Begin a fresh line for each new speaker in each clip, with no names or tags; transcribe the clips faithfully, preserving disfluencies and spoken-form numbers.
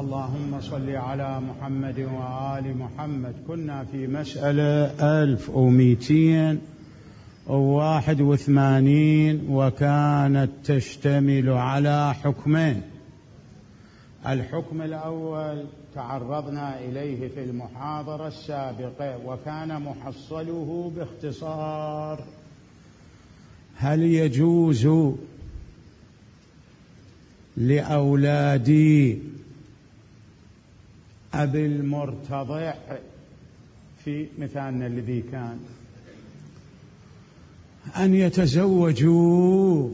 اللهم صل على محمد وآل محمد. كنا في مسألة ألف ومئتين وواحد وثمانين، وكانت تشتمل على حكمين. الحكم الأول تعرضنا إليه في المحاضرة السابقة، وكان محصله باختصار: هل يجوز لأولادي أبي المرتضع في مثالنا الذي كان أن يتزوجوا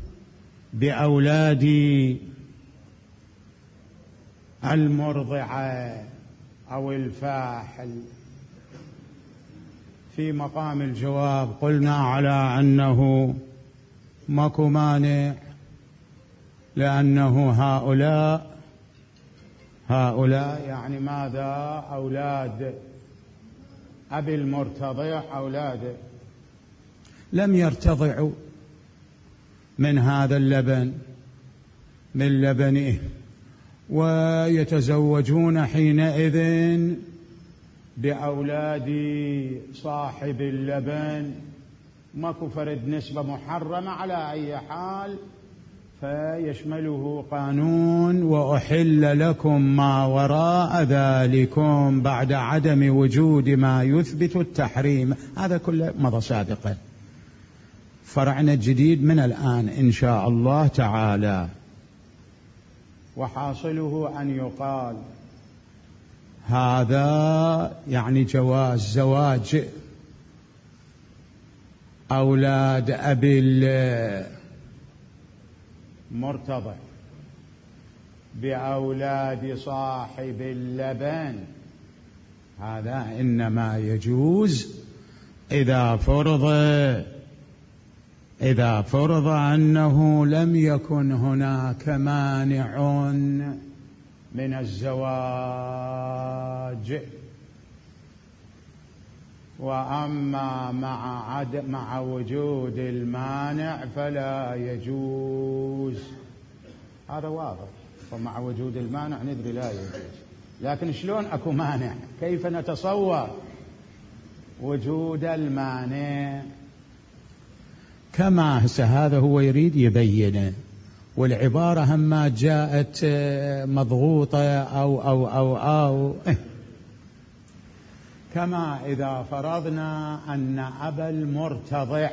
بأولادي المرضعة أو الفاحل؟ في مقام الجواب قلنا على أنه ماكو مانع، لأنه هؤلاء هؤلاء يعني ماذا؟ أولاد أبي المرتضع، أولاده لم يرتضعوا من هذا اللبن من لبنه، ويتزوجون حينئذ بأولاد صاحب اللبن. ماكو فرد نسبة محرمة على أي حال، فيشمله قانون وأحل لكم ما وراء ذلكم بعد عدم وجود ما يثبت التحريم. هذا كله مضى سابقا. فرعنا الجديد من الآن إن شاء الله تعالى. وحاصله أن يقال هذا يعني جواز زواج أولاد أبي المرتضع بأولاد صاحب اللبن. هذا إنما يجوز إذا فرض إذا فرض أنه لم يكن هناك مانع من الزواج. وأما مع عد مع وجود المانع فلا يجوز. هذا واضح. ومع وجود المانع ندري لا يجوز، لكن شلون أكو مانع؟ كيف نتصور وجود المانع؟ كما هذا هو يريد يبينه، والعبارة هما جاءت مضغوطة أو أو أو أو كما إذا فرضنا أن أبا المرتضع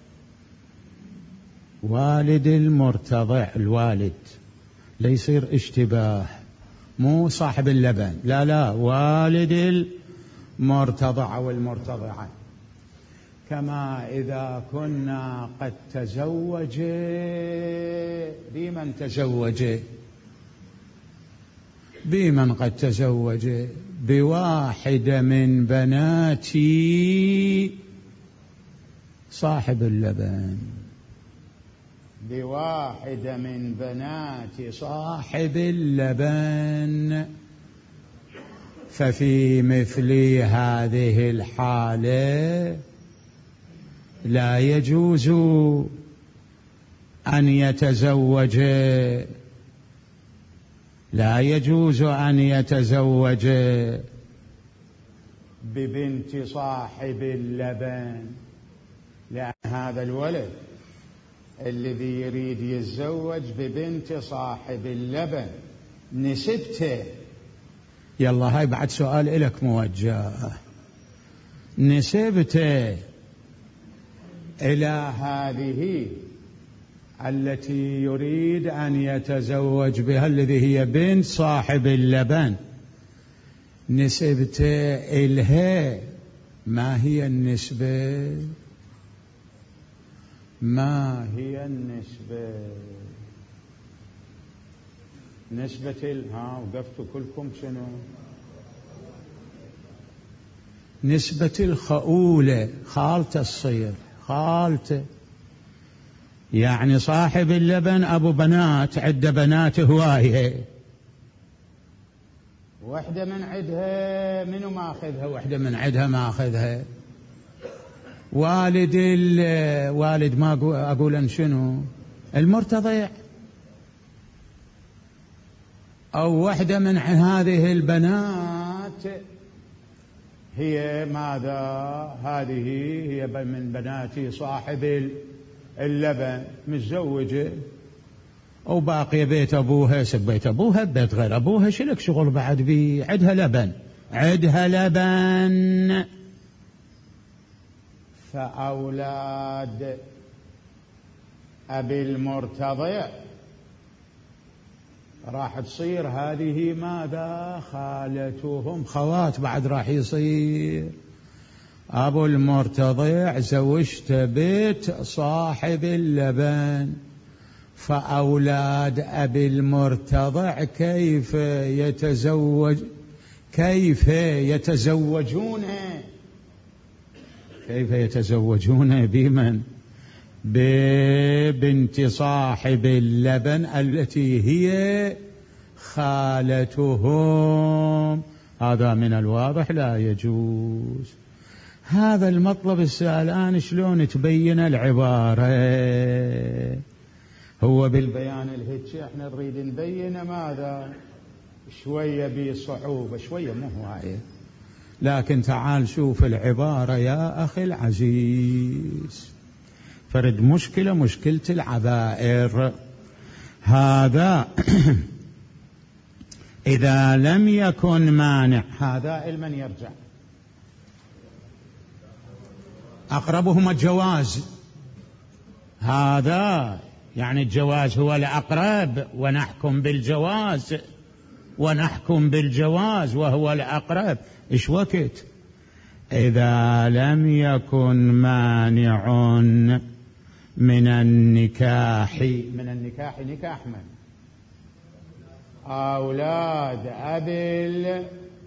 والد المرتضع الوالد، ليصير اشتباه، مو صاحب اللبن، لا لا والد المرتضع أو المرتضعة. كما إذا كنا قد تزوج بمن تزوج بمن قد تزوج بواحدة من بنات صاحب اللبن بواحدة من بنات صاحب اللبن، ففي مثل هذه الحالة لا يجوز أن يتزوج لا يجوز أن يتزوج ببنت صاحب اللبن، لأن هذا الولد الذي يريد يتزوج ببنت صاحب اللبن نسبته. يلا هاي بعد سؤال إلك موجه. نسبته إلى هذه التي يريد أن يتزوج بها الذي هي بنت صاحب اللبن، نسبته إلها ما هي النسبة؟ ما هي النسبة؟ نسبة ال... ها وقفتوا كلكم شنو؟ نسبة الخؤولة، خالته الصير، خالته يعني صاحب اللبن أبو بنات، عدة بنات هواية، واحدة من عدها منو ما أخذها، واحدة من عدها ما أخذها. والد الوالد ما أقول أن شنو المرتضع، أو واحدة من هذه البنات هي ماذا؟ هذه هي من بنات صاحب اللبن، متزوجة وباقي بيت أبوها، سب بيت أبوها بيت غير أبوها، شلك شغل بعد بي، عدها لبن عدها لبن. فأولاد أبي المرتضع راح تصير هذه ماذا؟ خالتهم، خوات بعد راح يصير. أبو المرتضع زوجت بيت صاحب اللبن، فأولاد أبي المرتضع كيف يتزوج كيف يتزوجون كيف يتزوجون بمن؟ ببنت صاحب اللبن التي هي خالتهم. هذا من الواضح لا يجوز. هذا المطلب السؤال شلون تبين العبارة؟ هو بالبيان الهجي احنا نريد نبين ماذا؟ شوية بصعوبة، شوية مو هواية، لكن تعال شوف العبارة يا أخي العزيز. فرد مشكلة مشكلة العبائر. هذا إذا لم يكن مانع، هذا المن يرجع أقربهما الجواز، هذا يعني الجواز هو الأقرب، ونحكم بالجواز ونحكم بالجواز وهو الأقرب. إيش وقت؟ إذا لم يكن مانع من النكاح، من النكاح نكاح من؟ أولاد أبي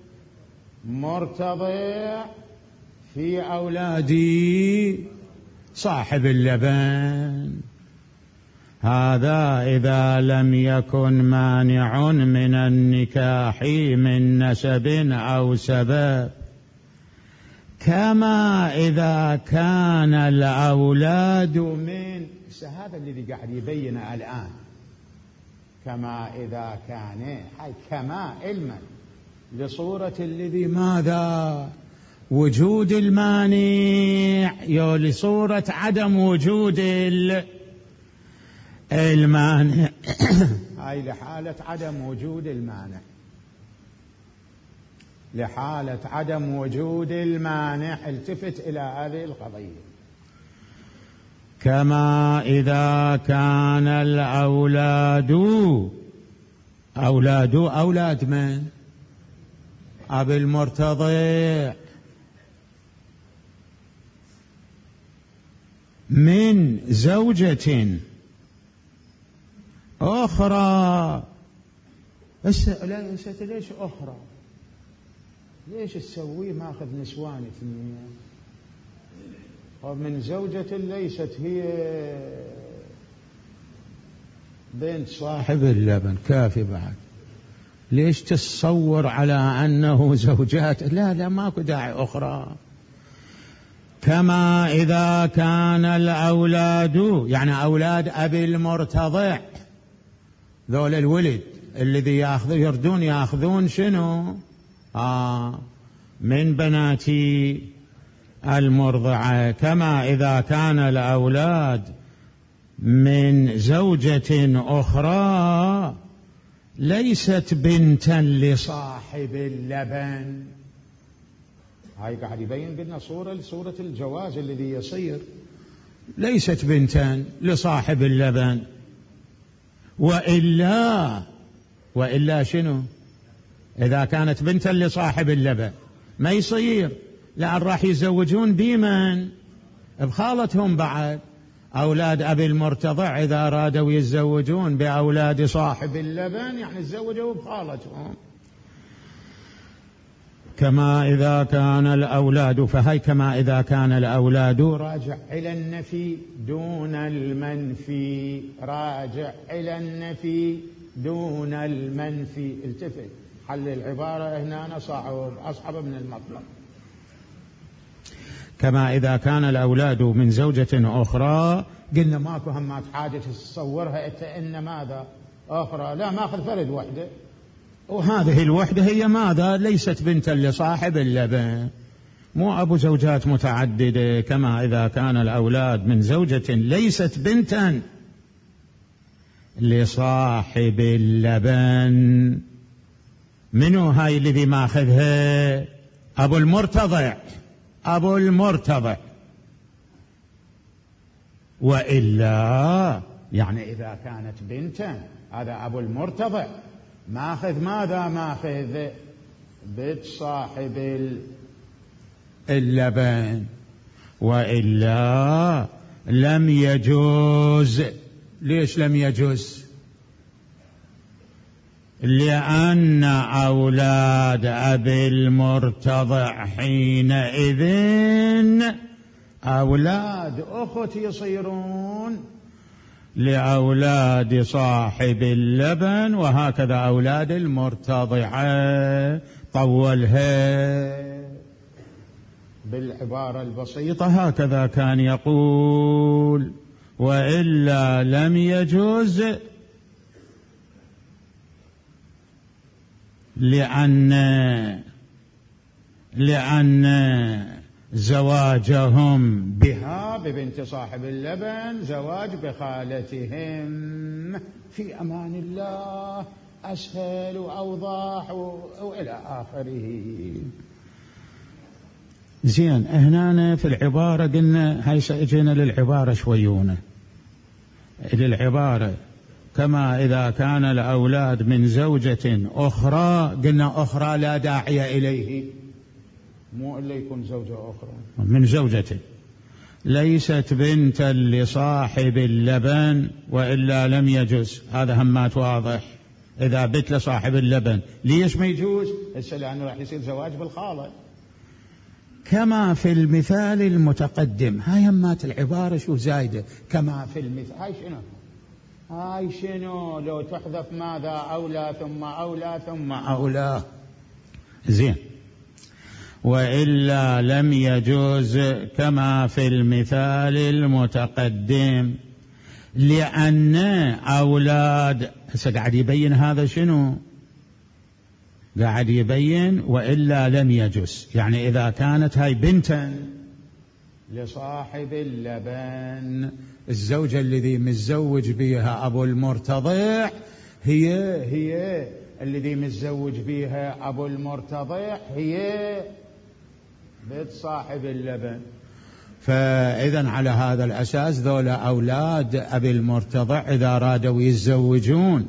المرتضع في أولادي صاحب اللبن. هذا إذا لم يكن مانع من النكاح من نسب أو سبب، كما إذا كان الأولاد من، هذا الذي قاعد يبين الآن، كما إذا كان، هاي كما علما لصورة الذي ماذا؟ وجود المانع، يو لصورة عدم وجود المانع هاي لحالة عدم وجود المانع، لحالة عدم وجود المانع. التفت إلى هذه القضية. كما إذا كان الأولاد، أولاد أولاد من؟ أبي المرتضع من زوجة أخرى. لا ليش أخرى؟ ليش تسويه ماخذ نسوان اثنين؟ ومن زوجة ليست هي بنت صاحب اللبن، كافي بعد. ليش تصور على أنه زوجات؟ لا لا ماكو داعي أخرى. كما إذا كان الأولاد، يعني أولاد أبي المرتضع، ذول الولد الذي يأخذ يردون يأخذون شنو؟ آه من بناتي المرضعة. كما إذا كان الأولاد من زوجة أخرى ليست بنتا لصاحب اللبن. هاي قاعد يبين قلنا صورة لصورة الجواز الذي يصير، ليست بنتا لصاحب اللبن. وإلا وإلا شنو؟ إذا كانت بنتا لصاحب اللبن ما يصير، لأن راح يزوجون بمن؟ بخالتهم بعد. أولاد أبي المرتضع إذا أرادوا يتزوجون بأولاد صاحب اللبن يعني تزوجوا بخالتهم. كما إذا كان الأولاد، فهي كما إذا كان الأولاد راجع إلى النفي دون المنفي، راجع إلى النفي دون المنفي. التفت، حل العبارة هنا أنا صعب أصعب من المطلب. كما إذا كان الأولاد من زوجة أخرى، قلنا ماكو همات حاجة تصورها أنت إن ماذا أخرى، لا ماخذ فرد وحده وهذه الوحدة هي ماذا؟ ليست بنتا لصاحب اللبن، مو أبو زوجات متعددة كما إذا كان الأولاد من زوجة ليست بنتا لصاحب اللبن. منو هاي الذي ماخذها؟ أبو المرتضع، أبو المرتضع. وإلا يعني إذا كانت بنتا هذا أبو المرتضع ماخذ ماذا؟ ماخذ بنت صاحب اللبن. وإلا لم يجوز. ليش لم يجوز؟ لأن أولاد أبي المرتضع حينئذ أولاد أخت يصيرون لأولاد صاحب اللبن، وهكذا أولاد المرتضعة. طولها بالعبارة البسيطة هكذا كان يقول: وإلا لم يجوز لأن لأن زواجهم بها ببنت صاحب اللبن زواج بخالتهم في أمان الله أسهل وأوضح وإلى آخره. زين، هنا في العبارة قلنا هاي سأجينا للعبارة شويونة، للعبارة كما إذا كان الأولاد من زوجة أخرى، قلنا أخرى لا داعي إليه، مو إلا يكون زوجة أخرى من زوجة ليست بنتا لصاحب اللبن، وإلا لم يجوز. هذا همات واضح. إذا بنت لصاحب اللبن ليش ما يجوز؟ هسه لأنه راح يصير زواج بالخالة كما في المثال المتقدم. هاي همات العبارة شو زايدة كما في المثال. هاي شنو؟ هاي شنو لو تحذف ماذا؟ أولى ثم أولى ثم أولى. زين، وإلا لم يجوز كما في المثال المتقدم لأن أولاد. هسه قاعد يبين هذا شنو؟ قاعد يبين وإلا لم يجوز، يعني إذا كانت هاي بنتا لصاحب اللبن، الزوجة الذي متزوج بها أبو المرتضع هي هي الذي متزوج بها أبو المرتضع هي بنت صاحب اللبن. فإذا على هذا الأساس ذولا أولاد أبي المرتضع إذا رادوا يتزوجون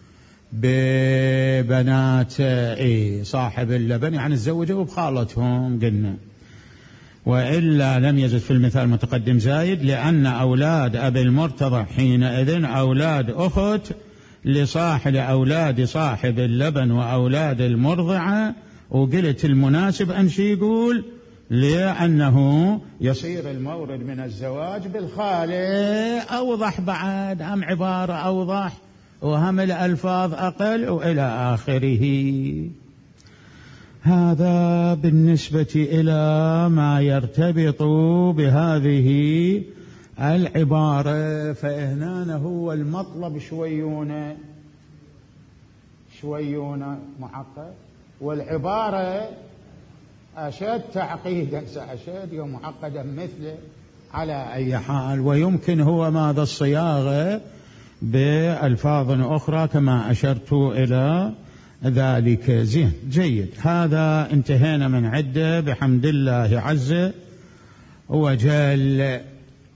ببنات إيه صاحب اللبن يعني تزوجوا بخالتهم قلنا. وإلا لم يجد في المثال المتقدم زايد لأن أولاد أبي المرتضع حينئذ أولاد أخت لصاحب أولاد صاحب اللبن وأولاد المرضعة. وقلت المناسب أن شي يقول لأنه يصير المورد من الزواج بالخالة. أوضح بعد، هم عبارة أوضح وهم الألفاظ أقل وإلى آخره. هذا بالنسبة إلى ما يرتبط بهذه العبارة. فهنا هو المطلب شويون شويون معقد، والعبارة أشد تعقيدا أشد ومعقدا مثله. على أي حال ويمكن هو ماذا الصياغة بألفاظ أخرى كما أشرت إلى ذلك. زين، جيد. هذا انتهينا من عدة بحمد الله عز وجل.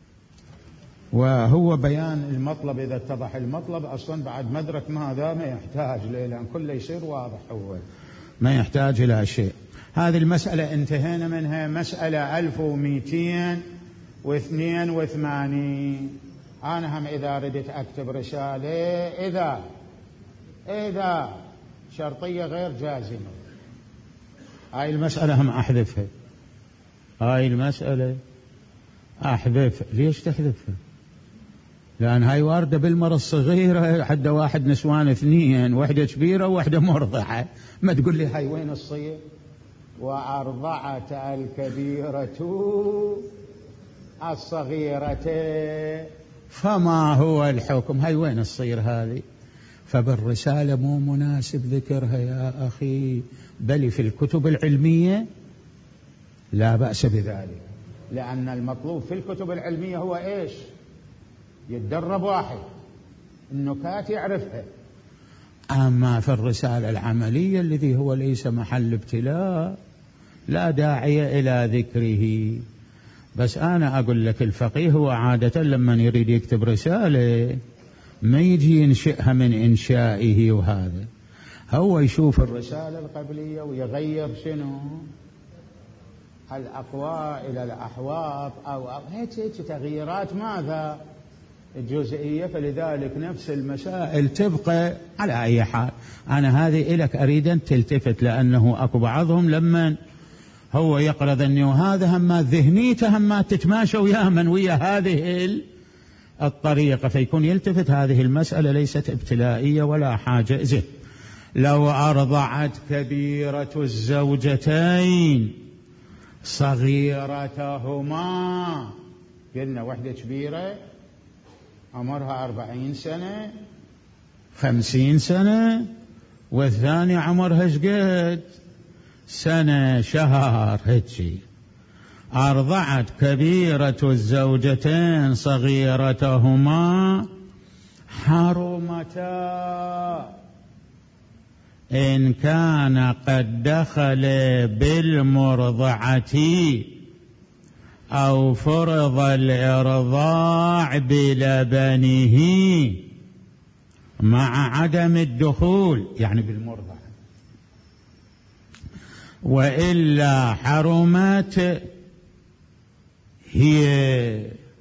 وهو بيان المطلب. إذا اتضح المطلب أصلا بعد مدرك ماذا ما يحتاج له، لأن كله يصير واضح أول ما يحتاج إلى شيء. هذه المسألة انتهينا منها. مسألة ألف ومئتين واثنين وثمانين. أنا هم إذا ردت أكتب رسالة إذا إذا شرطية غير جازمة، هاي المسألة هم أحذفها. هاي المسألة أحذف. ليش تحذفها؟ لأن هاي واردة بالمرة الصغيرة حتى واحد نسوان اثنين، واحدة كبيرة وواحدة مرضعة. ما تقول لي هاي وين الصيغ؟ وأرضعة الكبيرة الصغيرة فما هو الحكم؟ هاي وين الصير هذه؟ فبالرسالة مو مناسب ذكرها يا أخي، بل في الكتب العلمية لا بأس بذلك، لأن المطلوب في الكتب العلمية هو إيش؟ يتدرب واحد النكات يعرفها. أما في الرسالة العملية الذي هو ليس محل ابتلاء لا داعي إلى ذكره. بس أنا أقول لك الفقيه هو عادة لما يريد يكتب رسالة ما يجي ينشئها من إنشائه، وهذا هو يشوف الرسالة القبلية ويغير شنو الأقواء إلى الأحواط أو هيك هيك تغييرات ماذا الجزئية. فلذلك نفس المسائل تبقى على أي حال. أنا هذه إلك أريد أن تلتفت، لأنه أكو بعضهم لما هو يقرأ ذني وهذا هم ذهنيته هم تتماشى ويا من ويا هذه الطريقة، فيكون يلتفت هذه المسألة ليست ابتلائية ولا حاجة. زين، لو أرضعت كبيرة الزوجتين صغيرتهما، قلنا وحدة كبيرة عمرها أربعين سنة خمسين سنة، والثاني عمرها شقد سنة شهر هيك. أرضعت كبيرة الزوجتين صغيرتهما حرمتا إن كان قد دخل بالمرضعة أو فرض الإرضاع بلبنه مع عدم الدخول، يعني بالمرضعة، وإلا حرمت هي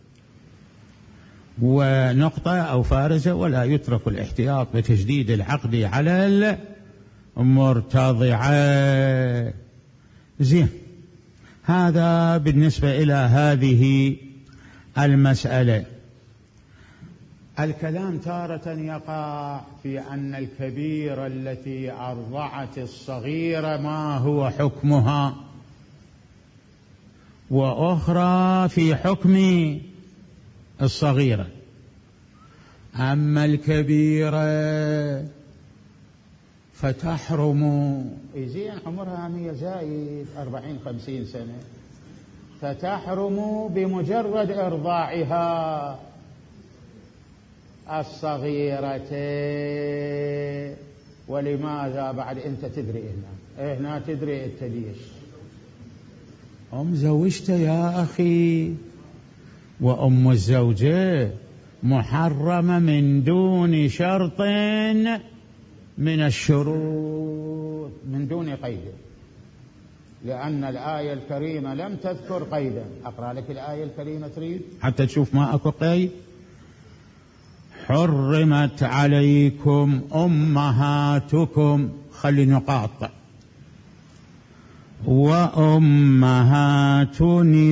ونقطة أو فارزة. ولا يترك الاحتياط بتجديد العقد على المرتضعة. زين، هذا بالنسبة إلى هذه المسألة. الكلام تارة يقع في أن الكبيرة التي أرضعت الصغيرة ما هو حكمها، وأخرى في حكم الصغيرة. أما الكبيرة فتحرم إذن عمرها مية زايد أربعين خمسين سنة، فتحرم بمجرد إرضاعها الصغيرة. ولماذا؟ بعد أنت تدري هنا هنا تدري التديش أم زوجته يا أخي، وأم الزوجة محرمة من دون شرط من الشروط، من دون قيد، لأن الآية الكريمة لم تذكر قيدا. أقرأ لك الآية الكريمة تريد حتى تشوف ما أكو قيد. حرمت عليكم أمهاتكم، خلي نقاط، وأمهات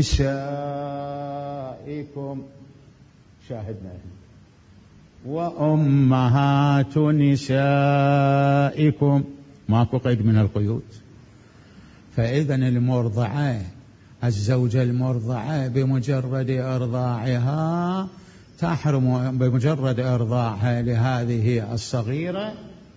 نسائكم، شاهدنا هنا، وأمهات نسائكم، ماكو قيد من القيود. فإذن المرضعة الزوجة المرضعة بمجرد إرضاعها تحرم، بمجرد إرضاعها لهذه الصغيرة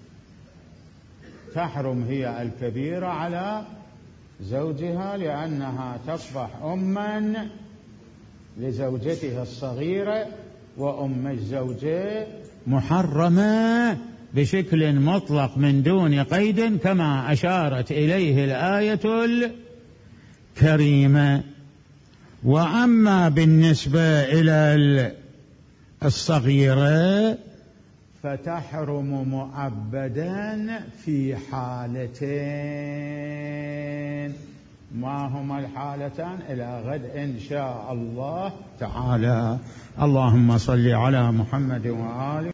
تحرم هي الكبيرة على زوجها، لأنها تصبح أما لزوجتها الصغيرة، وأم الزوجة محرمة بشكل مطلق من دون قيد، كما أشارت إليه الآية الكريمة. وأما بالنسبة إلى الصغيرة فتحرم مؤبدا في حالتين. ما هما الحالتان؟ إلى غد إن شاء الله تعالى. اللهم صل على محمد وآله.